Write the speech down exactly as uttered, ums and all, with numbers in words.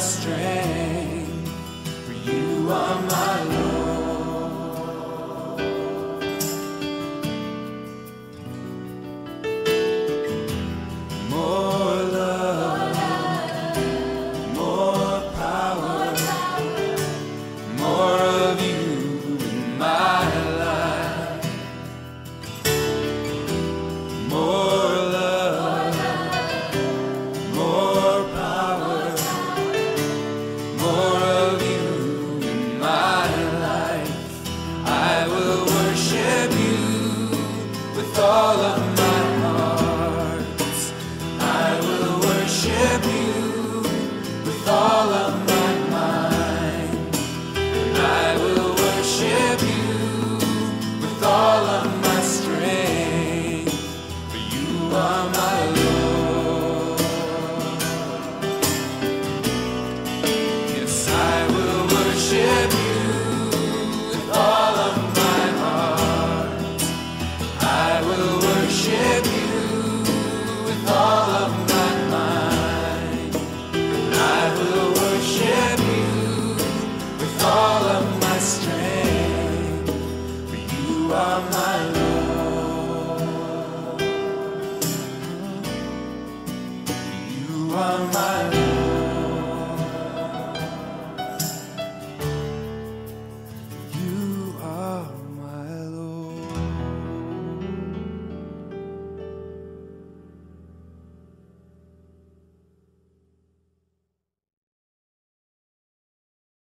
strength, for you are my Lord. More love, more power, more of you in my life. More love, more power, more of you in my life. I will worship you with all of my heart. I will worship you with all of my mind. And I will worship you with all of my strength, for you are my Lord. Yes, I will worship you with all of my heart. I will worship you with all of my mind. And I will worship you with all of my strength, for you are my Lord. You are my Lord.